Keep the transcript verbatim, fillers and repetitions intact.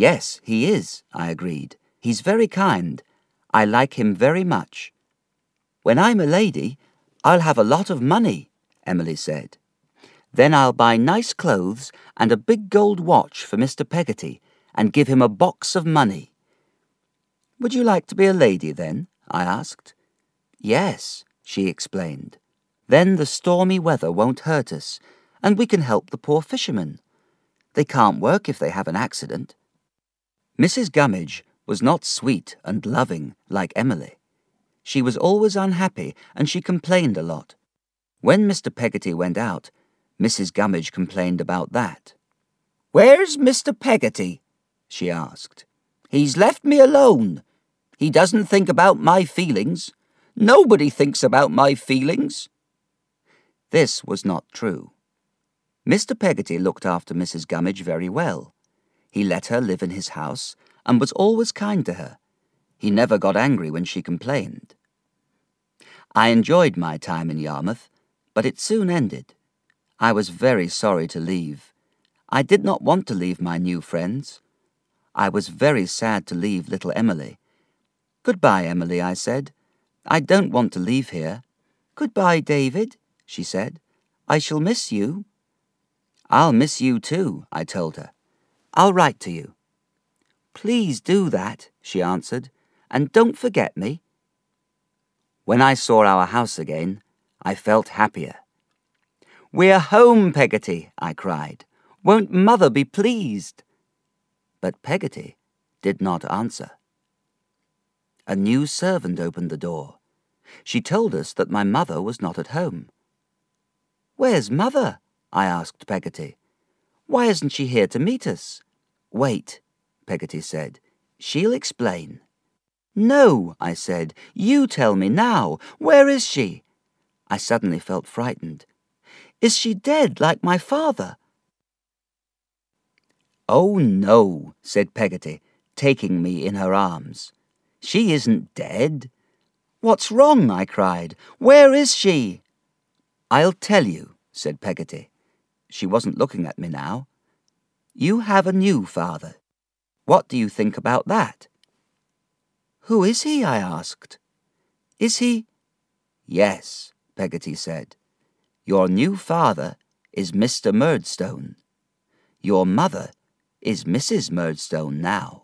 Yes, he is, I agreed. He's very kind. I like him very much. When I'm a lady, I'll have a lot of money, Emily said. Then I'll buy nice clothes and a big gold watch for Mister Peggotty and give him a box of money. Would you like to be a lady then? I asked. Yes, she explained. Then the stormy weather won't hurt us, and we can help the poor fishermen. They can't work if they have an accident. Missus Gummidge was not sweet and loving like Emily. She was always unhappy, and she complained a lot. When Mister Peggotty went out, Missus Gummidge complained about that. "Where's Mister Peggotty?" she asked. "He's left me alone. He doesn't think about my feelings. Nobody thinks about my feelings." This was not true. Mister Peggotty looked after Missus Gummidge very well. He let her live in his house and was always kind to her. He never got angry when she complained. I enjoyed my time in Yarmouth, but it soon ended. I was very sorry to leave. I did not want to leave my new friends. I was very sad to leave little Emily. "Goodbye, Emily," I said. "I don't want to leave here." "Goodbye, David," she said. "I shall miss you." "I'll miss you too," I told her. "I'll write to you." "Please do that," she answered, "and don't forget me." When I saw our house again, I felt happier. "We're home, Peggotty," I cried. "Won't Mother be pleased?" But Peggotty did not answer. A new servant opened the door. She told us that my mother was not at home. "Where's Mother?" I asked Peggotty. "Why isn't she here to meet us?" "Wait," Peggotty said. "She'll explain." "No," I said. "You tell me now. Where is she?" I suddenly felt frightened. "Is she dead like my father?" "Oh, no," said Peggotty, taking me in her arms. "She isn't dead." "What's wrong?" I cried. "Where is she?" "I'll tell you," said Peggotty. She wasn't looking at me now. "You have a new father. What do you think about that?" "Who is he?" I asked. "Is he—" "Yes," Peggotty said. "Your new father is Mister Murdstone. Your mother is Missus Murdstone now."